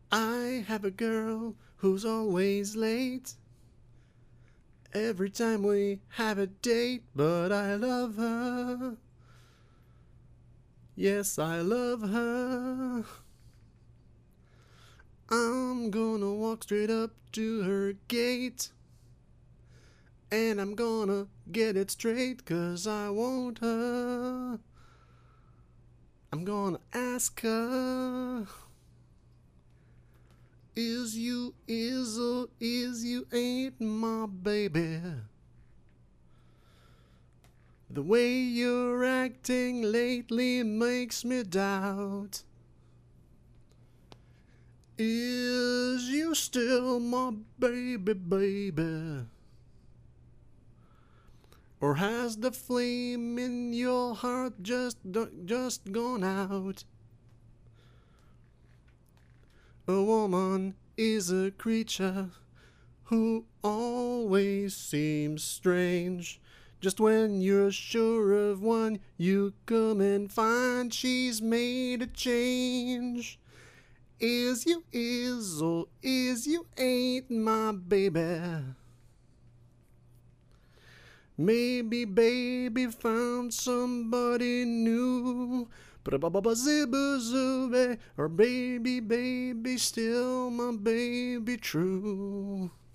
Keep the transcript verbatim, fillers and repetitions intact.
I have a girl who's always late every time we have a date, but I love her. Yes, I love her. I'm gonna walk straight up to her gate, and I'm gonna get it straight, 'cause I want her. I'm gonna ask her, is you, is or is you ain't my baby? The way you're acting lately makes me doubt, is you still my baby, baby? Or has the flame in your heart just just gone out? A woman is a creature who always seems strange. Just when you're sure of one, you come and find she's made a change. Is you is or is you ain't my baby? Maybe baby found somebody new, or baby, baby, still my baby true.